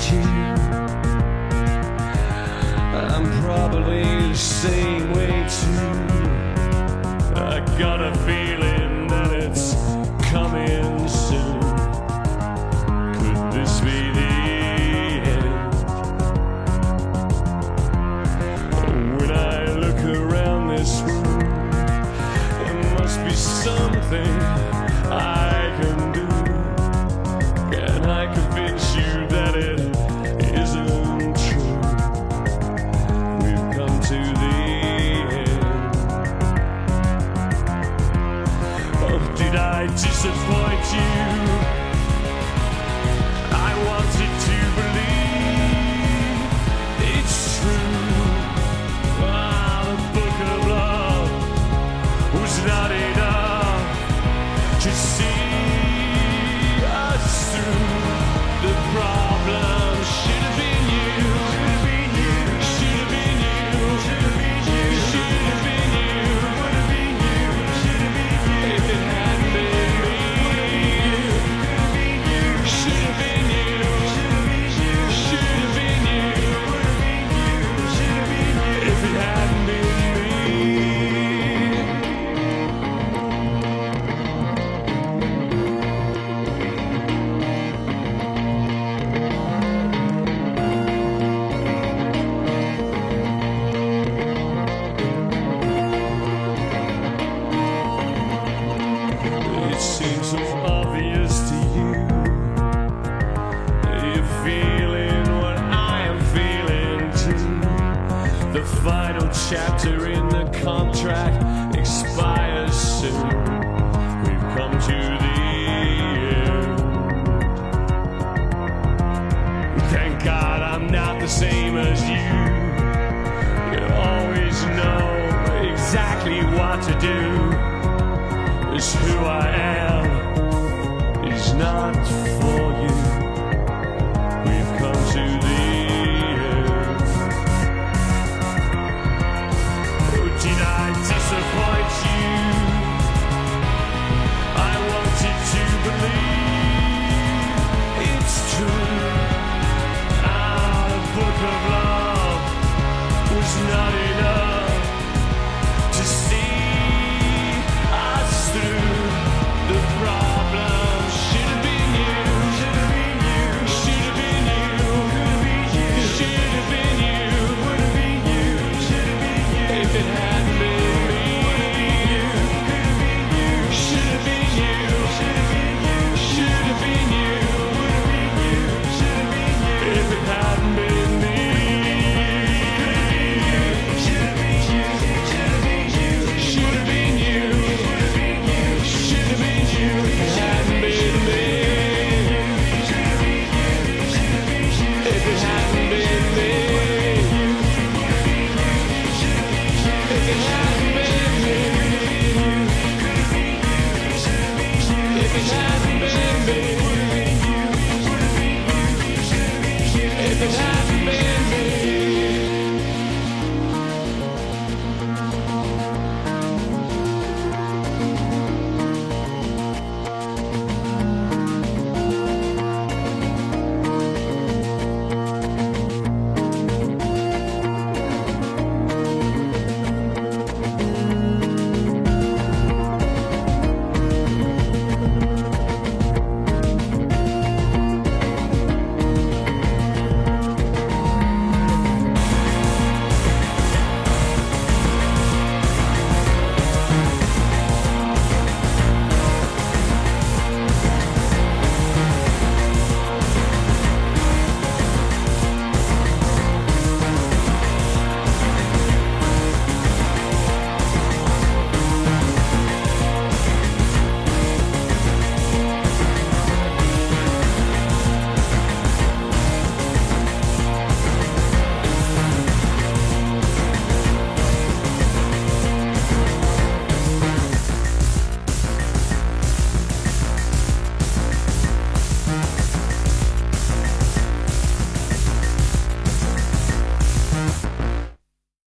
you. I'm probably the same way too. I got a feeling that it's coming soon. Could this be the end? When I look around this room, there must be something I can do. Can I convince you that it isn't true? We've come to the end. Oh, did I disappoint you? I wanted to believe it's true. Ah, the book of love was not enough to see us through. The problem should have been you. Should have been you. Should have been you. Should have been you. Should have been you. Would have been you. Should have been you. If it hadn't been me. Could have been you. Should have been you. Should have been you. Should have been you. Would have been you. Should have been you. If it hadn't been me. It seems so obvious to you. You're feeling what I am feeling too. The final chapter in the contract expires soon. We've come to the end. Thank God I'm not the same as you. You always know exactly what to do. It's who I am is not for